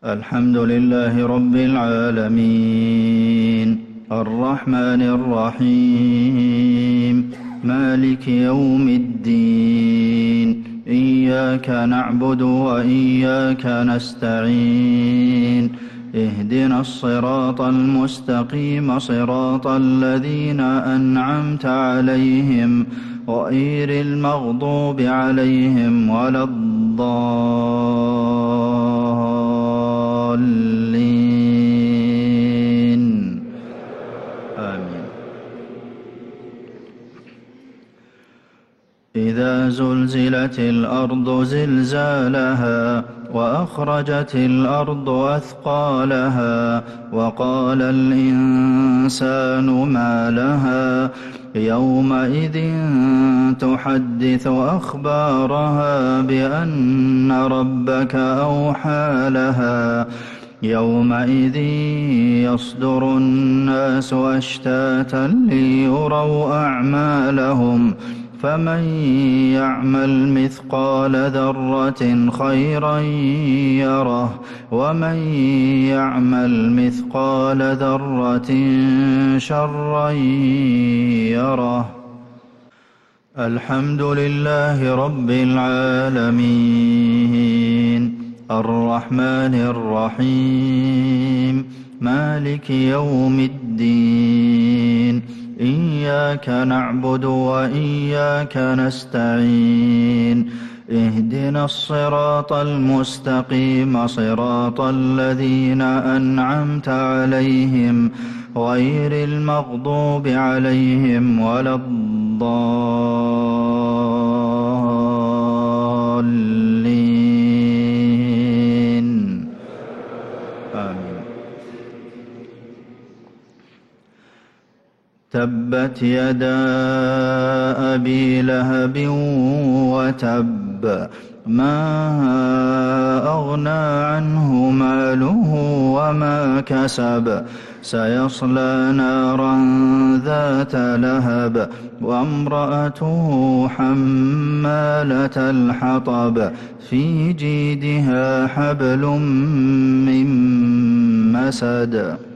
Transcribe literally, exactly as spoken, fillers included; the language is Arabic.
الحمد لله رب العالمين الرحمن الرحيم مالك يوم الدين إياك نعبد وإياك نستعين اهدنا الصراط المستقيم صراط الذين أنعمت عليهم غير المغضوب عليهم ولا الضالين آمين. إذا زلزلت الأرض زلزالها وأخرجت الأرض أثقالها وقال الإنسان ما لها يومئذ تحدث أخبارها بأن ربك أوحى لها يومئذ يصدر الناس أشتاتا ليروا أعمالهم فمن يعمل مثقال ذرة خيرا يره ومن يعمل مثقال ذرة شرا يره. الحمد لله رب العالمين الرحمن الرحيم مالك يوم الدين إياك نعبد وإياك نستعين اهدنا الصراط المستقيم صراط الذين أنعمت عليهم غير المغضوب عليهم ولا الضالين آمين. تبت يدا أبي لهب وتب ما أغنى عنه ماله وما كسب سيصلى نارا ذات لهب وامرأته حمالة الحطب في جيدها حبل من مسد.